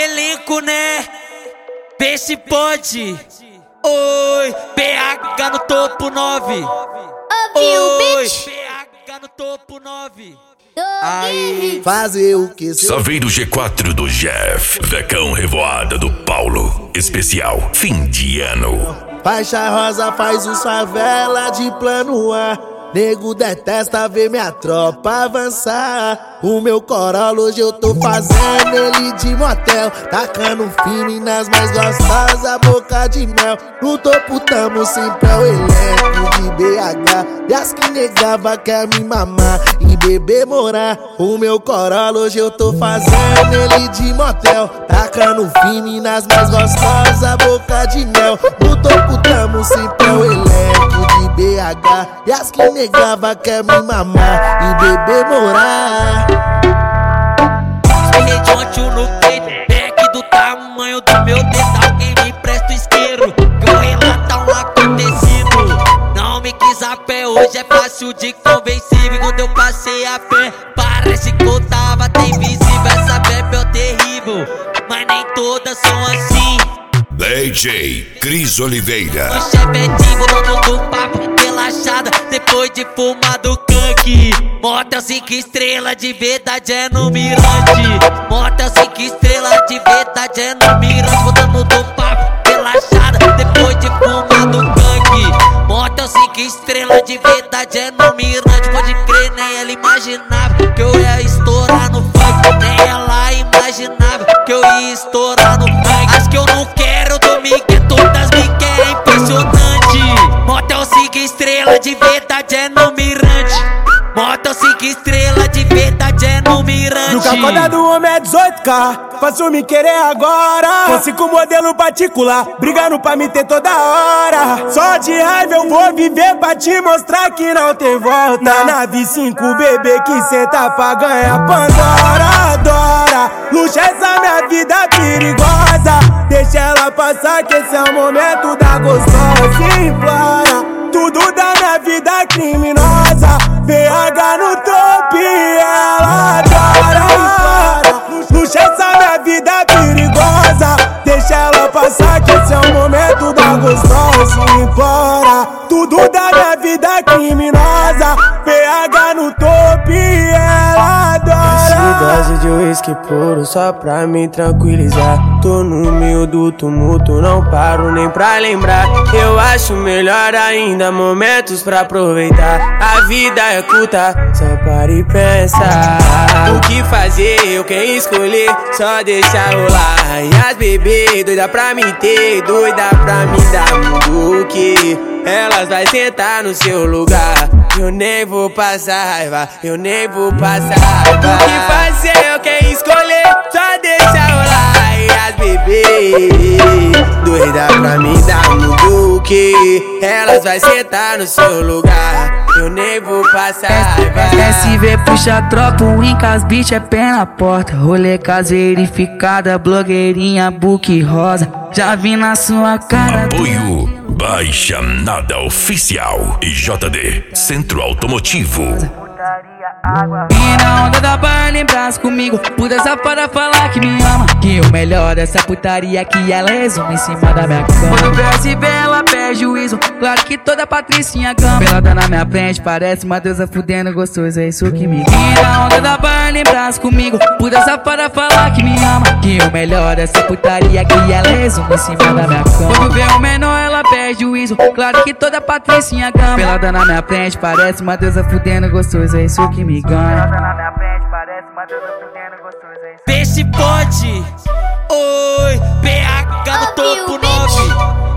elenco, né? Vê se pode. Oi, PH no topo 9. Oi, PH no topo 9. Aí, fazer o que seu... Só veio do G4 do Jeff, Vecão Revoada do Paulo. Especial fim de ano. Faixa rosa faz os favela de plano A. Nego detesta ver minha tropa avançar. O meu Corolla hoje eu tô fazendo ele de motel, tacando fino nas mais gostosas, boca de mel. No topo tamo sempre ao elenco de BH. E as que negava quer me mamar e beber morar. O meu Corolla hoje eu tô fazendo ele de motel, tacando fino nas mais gostosas, boca de mel. No topo tamo sempre ao elenco de BH. E as que negava quer me mamar e beber morar. Redonte no peito, back do tamanho do meu dedo. Alguém me empresta o isqueiro, que eu relatar um acontecido. Não me quis a pé, hoje é fácil de convencer. Quando eu passei a pé, parece que eu tava até invisível. Essa bebe é terrível, mas nem todas são assim. DJ Cris Oliveira. O chevetinho, dono do papo, relaxada, depois de fumar do canque. Motel 5 estrelas, de verdade é no mirante. Motel 5 estrelas, de verdade é no mirante. Dono do papo, relaxada, depois de fumar do canque. Motel 5 estrelas, de verdade é no mirante. Pode crer, nem ela imaginava que eu ia estourar no funk. Nem ela imaginava que eu ia estourar no funk. Acho que eu não quero dormir, que todas me querem, impressionante. Motel 5 estrelas, de verdade é no mirante. Motel 5 estrelas, de verdade é no mirante. No cacoda do homem é 18K, faço me querer agora. Com 5 modelo particular, brigando pra me ter toda hora. Só de raiva eu vou viver pra te mostrar que não tem volta. Na nave 5, bebê, que cê tá pra ganhar Pandora, adora. Luxa essa minha vida perigosa, deixa ela passar que esse é o momento da gostosa. Implora, tudo da minha vida criminosa. PH no topo e ela adora. Luxa essa minha vida perigosa, deixa ela passar que esse é o momento da gostosa. Implora, tudo da minha vida criminosa. PH no topo e ela adora. Dose de uísque puro só pra me tranquilizar. Tô no meio do tumulto, não paro nem pra lembrar. Eu acho melhor ainda momentos pra aproveitar. A vida é curta, só para e pensar. O que fazer, eu quem escolher, só deixar rolar. E as bebês, doida pra me ter, doida pra me dar muito o que elas vai sentar no seu lugar. Eu nem vou passar raiva, eu nem vou passar raiva. O que fazer, eu quem escolher, só deixar rolar. E as bebês, doida pra me dar muito que elas vai sentar no seu lugar. Eu nem vou passar raiva. SV puxa tropa, o Incas bicho é pé na porta. Rolê casa verificada, blogueirinha book rosa. Já vi na sua cara. Apoio Baixa Nada Oficial e JD Centro Automotivo. E na onda da barra lembras comigo, puta safada falar que me ama. Que o melhor dessa putaria que ela resume em cima da minha cama. Quando vê PSV ela perde juízo, claro que toda patricinha gama. Pelada na minha frente, parece uma deusa fudendo gostoso, é isso que me guia. E na onda da barra lembras comigo, puta safada falar que me ama. Que o melhor dessa putaria que ela resume em cima da minha cama. Quando vê o menor ela perde juízo, claro que toda patricinha gama. Pelada na minha frente, parece uma deusa fudendo gostoso, é isso que me ganha. Vê se pode. Oi, PH no topo 9.